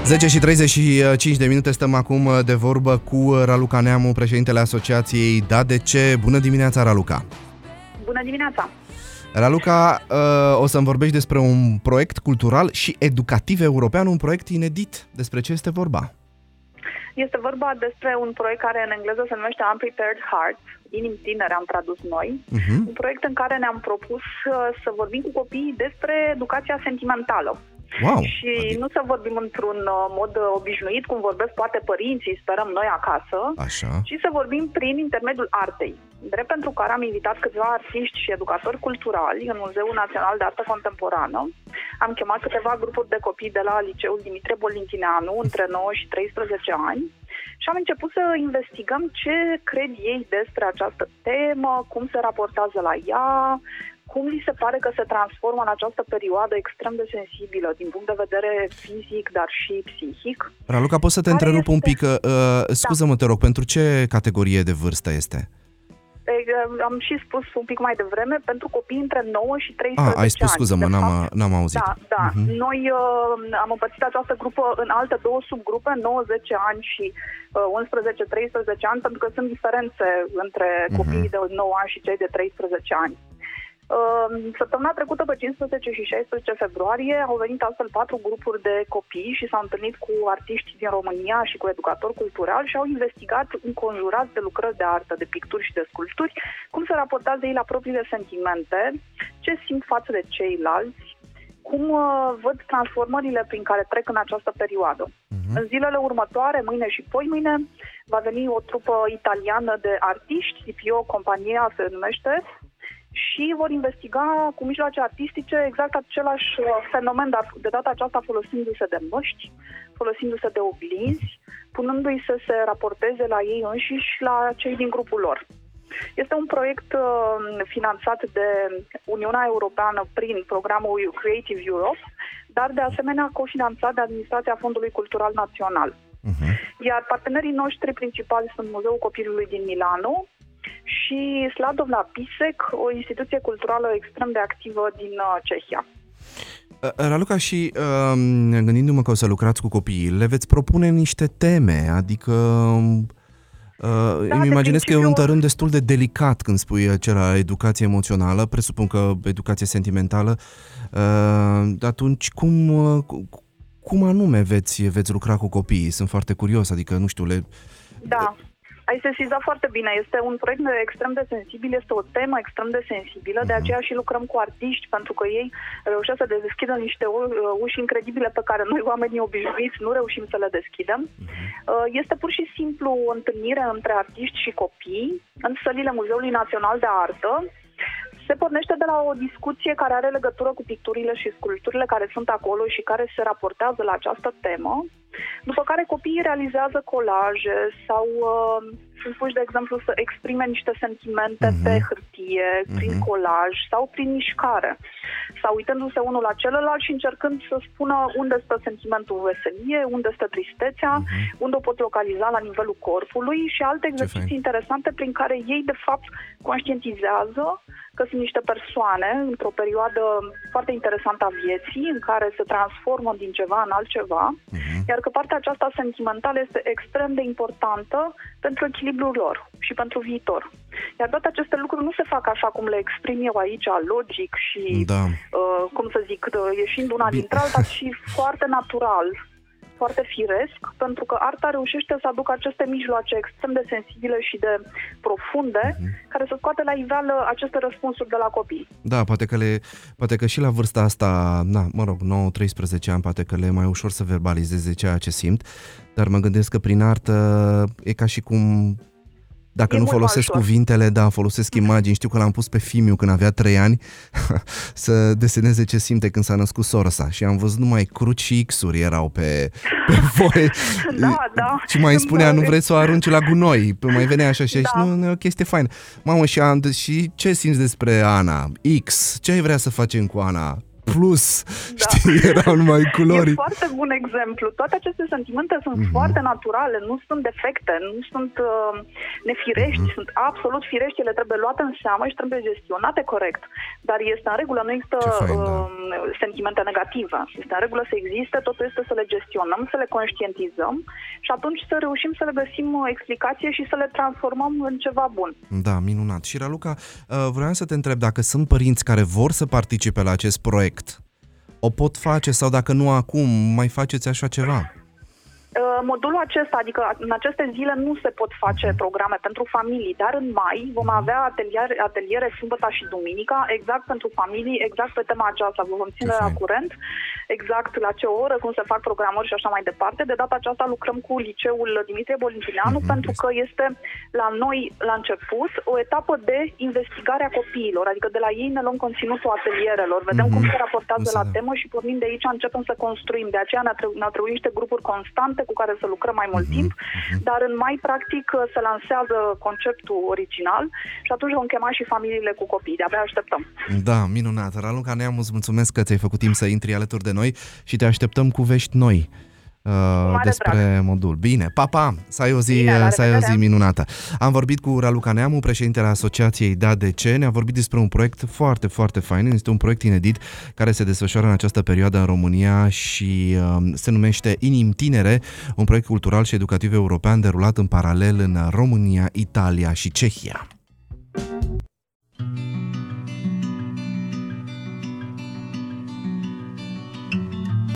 10 și 35 de minute stăm acum de vorbă cu Raluca Neamu, președintele Asociației Da De Ce. Bună dimineața, Raluca! Bună dimineața! Raluca, o să-mi vorbești despre un proiect cultural și educativ european, un proiect inedit. Despre ce este vorba? Este vorba despre un proiect care în engleză se numește Unprepared Hearts, Inimi tinere am tradus noi, un proiect în care ne-am propus să vorbim cu copiii despre educația sentimentală. Wow. Și nu să vorbim într-un mod obișnuit, cum vorbesc poate părinții, sperăm noi acasă, Așa. ci să vorbim prin intermediul artei. Drept pentru care am invitat câțiva artiști și educatori culturali în Muzeul Național de Artă Contemporană. Am chemat câteva grupuri de copii de la Liceul Dimitrie Bolintineanu, între 9 și 13 ani, și am început să investigăm ce cred ei despre această temă, cum se raportează la ea, cum li se pare că se transformă în această perioadă extrem de sensibilă din punct de vedere fizic, dar și psihic. Raluca, pot să te întrerup un pic? Scuză-mă, te rog, pentru ce categorie de vârstă este? Am și spus un pic mai devreme, pentru copii între 9 și 13 ani. Ai spus, scuză-mă, n-am auzit. Da. Noi am împărțit această grupă în alte două subgrupe, 9-10 ani și 11-13 ani, pentru că sunt diferențe între copiii de 9 ani și cei de 13 ani. Săptămâna trecută, pe 15 și 16 februarie, au venit astfel 4 grupuri de copii și s-au întâlnit cu artiști din România și cu educatori culturali și au investigat, înconjurați de lucrări de artă, de picturi și de sculpturi, cum se raportează ei la propriile sentimente, ce simt față de ceilalți, cum văd transformările prin care trec în această perioadă. În zilele următoare, mâine și poimâine, va veni o trupă italiană de artiști, CPO Compania se numește, și vor investiga cu mijloace artistice exact același fenomen, dar de data aceasta folosindu-se de măști, folosindu-se de oglinzi, punându-i să se raporteze la ei înșiși și la cei din grupul lor. Este un proiect finanțat de Uniunea Europeană prin programul Creative Europe, dar de asemenea cofinanțat de Administrația Fondului Cultural Național. Iar partenerii noștri principali sunt Muzeul Copilului din Milano și Sladovna Pisek, o instituție culturală extrem de activă din Cehia. Raluca, și gândindu-mă că o să lucrați cu copiii, le veți propune niște teme, adică îmi imaginez că e un tărâm destul de delicat când spui acela educație emoțională, presupun că educație sentimentală, atunci cum anume veți lucra cu copiii? Sunt foarte curios, adică nu știu, Da. Ai sesizat foarte bine. Este un proiect extrem de sensibil, este o temă extrem de sensibilă, de aceea și lucrăm cu artiști, pentru că ei reușesc să deschidă niște uși incredibile pe care noi, oamenii obișnuiți, nu reușim să le deschidem. Este pur și simplu o întâlnire între artiști și copii în sălile Muzeului Național de Artă. Se pornește de la o discuție care are legătură cu picturile și sculpturile care sunt acolo și care se raportează la această temă, după care copiii realizează colaje sau sunt puși, de exemplu, să exprime niște sentimente pe hârtie, prin colaj sau prin mișcare, sau uitându-se unul la celălalt și încercând să spună unde stă sentimentul veselie, unde stă tristețea, unde o pot localiza la nivelul corpului și alte exerciții interesante prin care ei, de fapt, conștientizează că sunt niște persoane într-o perioadă foarte interesantă a vieții, în care se transformă din ceva în altceva, iar că partea aceasta sentimentală este extrem de importantă pentru echilibrul lor și pentru viitor. Iar toate aceste lucruri nu se fac așa cum le exprim eu aici, logic și, cum să zic, ieșind una dintre alta, ci foarte natural, foarte firesc, pentru că arta reușește să aducă aceste mijloace extrem de sensibile și de profunde, care să scoate la iveală aceste răspunsuri de la copii. Da, poate că și la vârsta asta, 9-13 ani, poate că le e mai ușor să verbalizeze ceea ce simt, dar mă gândesc că prin artă e ca și cum, dacă nu folosesc cuvintele, folosesc imagini. Știu că l-am pus pe Fimiu când avea 3 ani să deseneze ce simte când s-a născut sora sa și am văzut numai cruci și X-uri erau pe foaie. Da. Și mai îmi spunea, nu vreți să o arunci la gunoi? Mai venea așa și nu, e o chestie faină. Mamă, și ce simți despre Ana? X, ce ai vrea să facem cu Ana? plus, știi, erau numai culori. E foarte bun exemplu. Toate aceste sentimente sunt foarte naturale, nu sunt defecte, nu sunt nefirești, sunt absolut firești, ele trebuie luate în seamă și trebuie gestionate corect. Dar este în regulă, nu există sentimente negative. Este în regulă să existe, totul este să le gestionăm, să le conștientizăm și atunci să reușim să le găsim explicație și să le transformăm în ceva bun. Da, minunat. Și Raluca, vreau să te întreb dacă sunt părinți care vor să participe la acest proiect. O pot face sau dacă nu acum, mai faceți așa ceva? Modulul acesta, adică în aceste zile nu se pot face programe pentru familii, dar în mai vom avea ateliere sâmbătă și duminica, exact pentru familii, exact pe tema aceasta. Vă vom ține la curent, exact la ce oră, cum se fac programări și așa mai departe. De data aceasta lucrăm cu liceul Dimitrie Bolințineanu, pentru că este la noi, la început, o etapă de investigare a copiilor, adică de la ei ne luăm conținutul atelierelor, vedem cum se raportează la temă și pornind de aici începem să construim. De aceea ne-au trebuit niște grupuri constante cu care să lucrăm mai mult timp, dar în mai, practic, se lansează conceptul original și atunci vom chema și familiile cu copii. De-abia așteptăm. Da, minunat. Raluca Neamu, îți mulțumesc că ți-ai făcut timp să intri alături de noi și te așteptăm cu vești noi despre modul. Bine, pa! Să ai o zi minunată. Am vorbit cu Raluca Neamu, președintele Asociației DADC, ne-a vorbit despre un proiect foarte, foarte fain. Este un proiect inedit care se desfășoară în această perioadă în România și se numește Inim Tinere, un proiect cultural și educativ european derulat în paralel în România, Italia și Cehia.